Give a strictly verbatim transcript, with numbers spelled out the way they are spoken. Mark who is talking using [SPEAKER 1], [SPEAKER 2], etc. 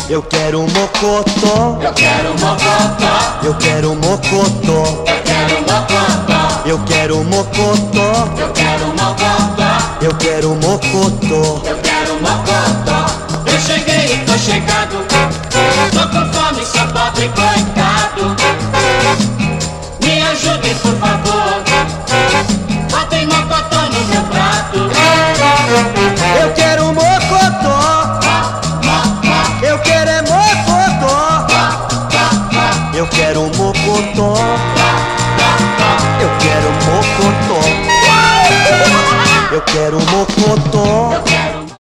[SPEAKER 1] Eu quero mocotó,
[SPEAKER 2] Eu quero mocotó,
[SPEAKER 1] eu quero mocotó,
[SPEAKER 2] eu quero mocotó,
[SPEAKER 1] eu quero mocotó,
[SPEAKER 2] eu quero mocotó,
[SPEAKER 1] eu quero mocotó.
[SPEAKER 2] eu quero mocotó. Eu cheguei e tô chegado, tô com fome, sou pobre coitado. Me ajudem por favor.